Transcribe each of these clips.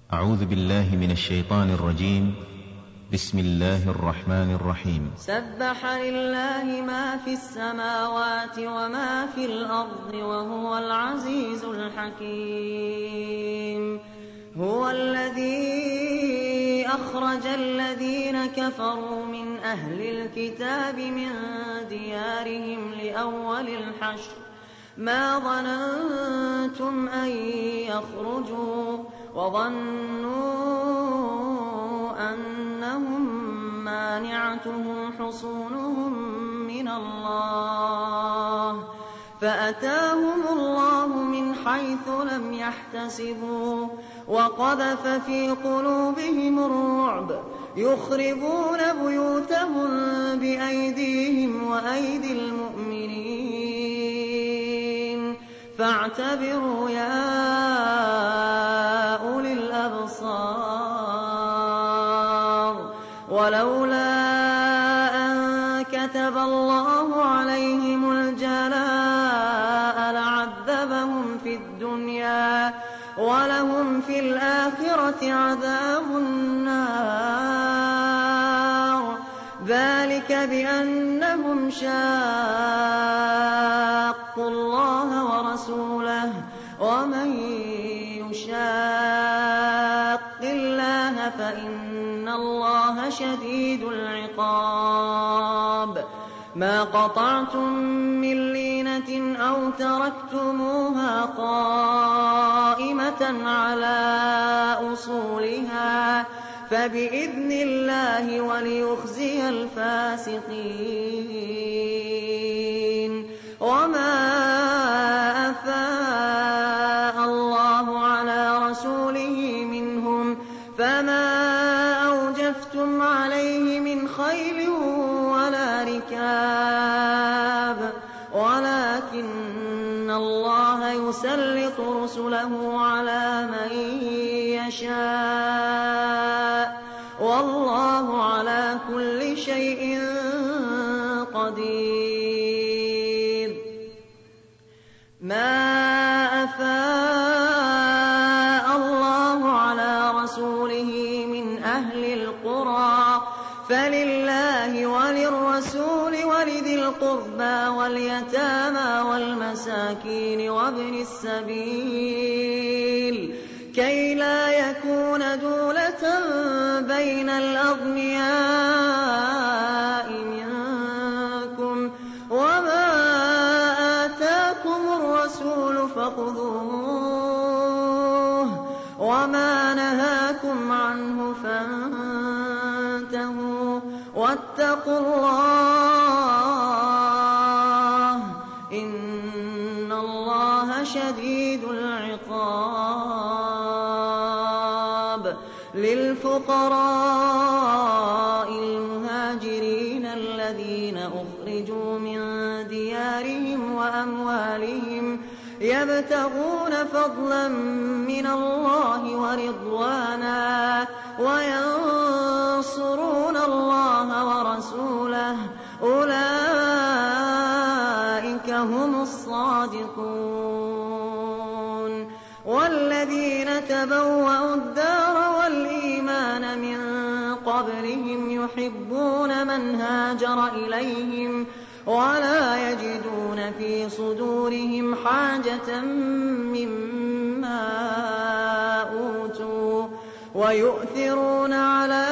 أعوذ بالله من الشيطان الرجيم. بسم الله الرحمن الرحيم. سبح لله ما في السماوات وما في الأرض وهو العزيز الحكيم. هو الذي أخرج الذين كفروا من أهل الكتاب من ديارهم لأول الحشر ما ظننتم أن يخرجوا وظنوا أنهم مانعتهم حصونهم من الله فأتاهم الله من حيث لم يحتسبوا وقذف في قلوبهم الرعب يخربون بيوتهم بأيديهم وأيدي المؤمنين فاعتبروا يا أولي الأبصار. ولولا أن كتب الله عليهم الجلاء لعذبهم في الدنيا ولهم في الآخرة عذاب النار ذلك بأنهم شاقوا الله ورسوله ومن يشاق الله فإن الله شديد العقاب. ما قطعتم من لينة أو تركتموها قائمة على أصولها فبإذن الله وليخزي الفاسقين. وما أفاء الله على رسوله منهم فما أوجفتم عليه من خيل ولا ركاب ولكن الله يسلط رسله على من يشاء والله على كل شيء قدير. ما أفاء الله على رسوله من أهل القرى فلله وللرسول ولذي القربى واليتامى والمساكين وابن السبيل كي لا يكون دولة بين الأغنياء منكم وما آتاكم الرسول فخذوه وما نهاكم عنه فانتهوا واتقوا الله إن الله شديد العقاب. للفقراء المهاجرين الذين أخرجوا من ديارهم وأموالهم يبتغون فضلا من الله ورضوانا وينصرون الله ورسوله أولئك هم الصادقون. والذين تبوأوا الدار والإيمان من قبلهم يحبون من هاجر إليهم ولا يجدون في صدورهم حاجة مما أوتوا ويؤثرون على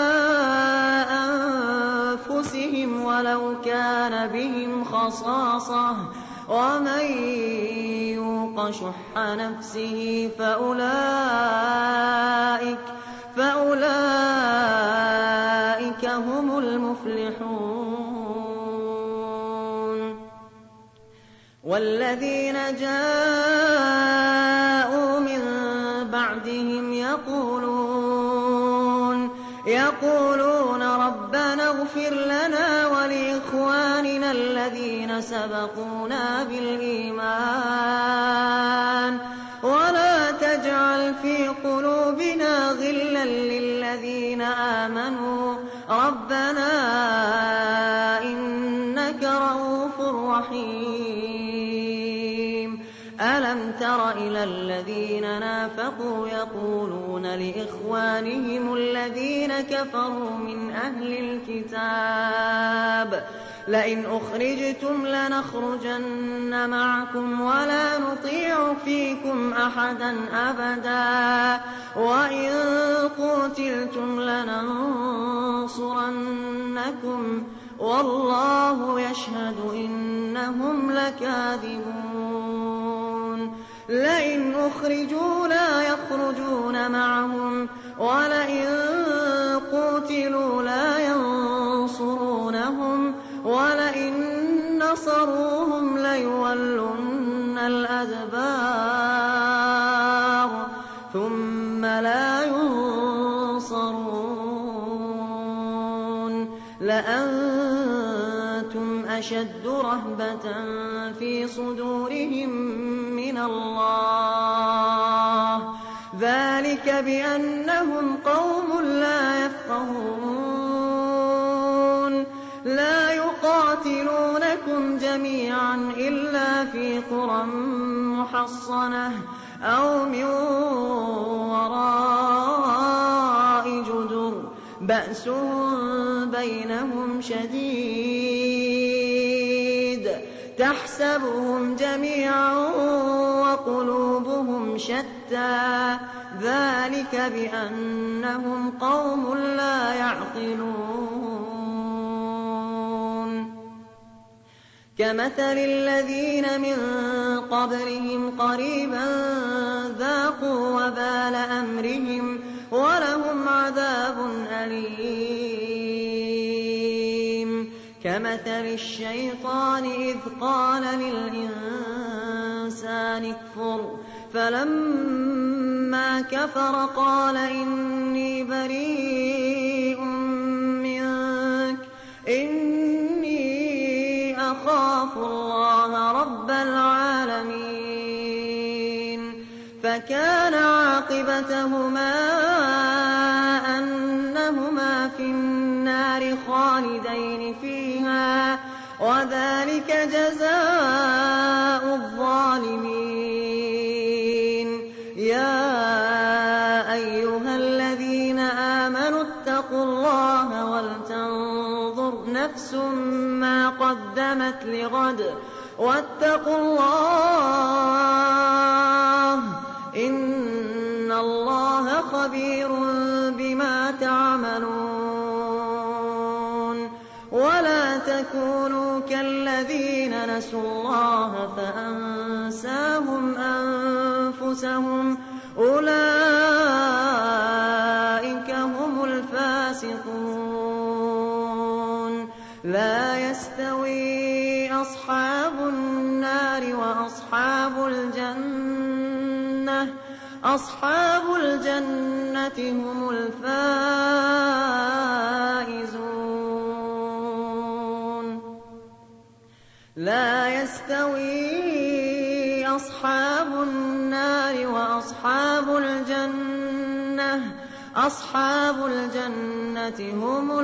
أنفسهم ولو كان بهم خصاصة ومن يوق شح نفسه فأولئك هم المفلحون. والذين جاءوا من بعدهم يقولون ربنا اغفر لنا ولإخواننا الذين سبقونا بالإيمان ولا تجعل في قلوبنا غلا للذين آمنوا ربنا إنك رؤوف رحيم. ألم تر إلى الذين نافقوا يقولون لإخوانهم الذين كفروا من أهل الكتاب لئن أخرجتم لنخرجن معكم ولا نطيع فيكم أحدا أبدا وإن قتلتم لننصرنكم والله يشهد إنهم لكاذبون لئن أخرجوا لا يخرجون معهم ولئن قتلوا لا ينصرونهم ولئن نصروهم ليولن الأدبار ثم لا ينصرون لأنتم أشد رهبة في صدورهم من الله ذلك بأنهم قوم لا يفقهون لا يقاتلونكم جميعا إلا في قرى محصنة أو من وراء جدر بأسهم بينهم شديد تحسبهم جميعا وقلوبهم شتى ذلك بأنهم قوم لا يعقلون كمثل الذين من قبلهم قريبا ذاقوا وبال أمرهم ولهم عذاب أليم كمثل الشيطان إذ قال للإنسان اكفر فلما كفر قال إني بريء منك إني أخاف الله رب العالمين فكان عاقبتهما أنهما في النار خالدين فيها وذلك جزاء الظالمين يا أيها الذين آمنوا اتقوا الله ولتنظر نفس ما قدمت لغد واتقوا الله إن الله خبير بما تعملون ولا تكونوا كالذين نسوا الله فأنساهم أنفسهم أولئك هم الفاسقون لا يستوي أصحاب النار وأصحاب الجنة أصحاب الجنة هم الفائزون لا يستوي أصحاب النار وأصحاب الجنة أصحاب الجنة هم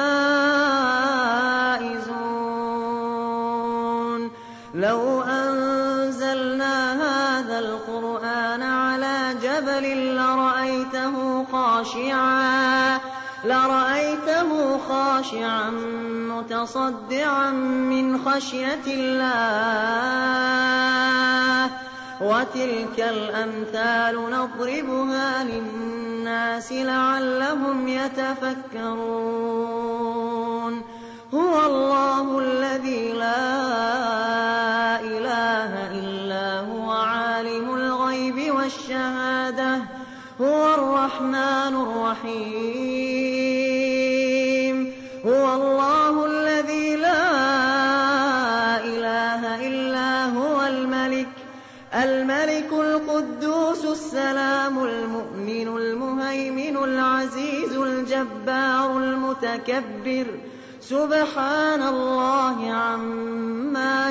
الفائزون لو أنزلنا هذا القرآن على جبل لرأيته خاشعا متصدعا من خشية الله وتلك الأمثال نضربها للناس لعلهم يتفكرون هو الله الذي لا إله إلا هو عالم الغيب والشهادة هو الرحمن الرحيم هو الله الذي لا إله إلا هو الملك القدوس السلام المؤمن المهيمن العزيز الجبار المتكبر سبحان الله عما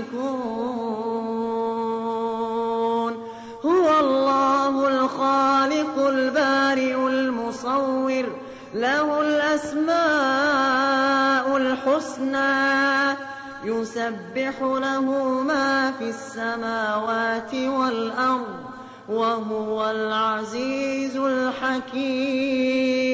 يشركون هو الله الخالق البارئ المصور له الأسماء الحسنى يُسَبِّحُ لَهُ مَا فِي السَّمَاوَاتِ وَالْأَرْضِ ۖ وَهُوَ الْعَزِيزُ الْحَكِيمُ.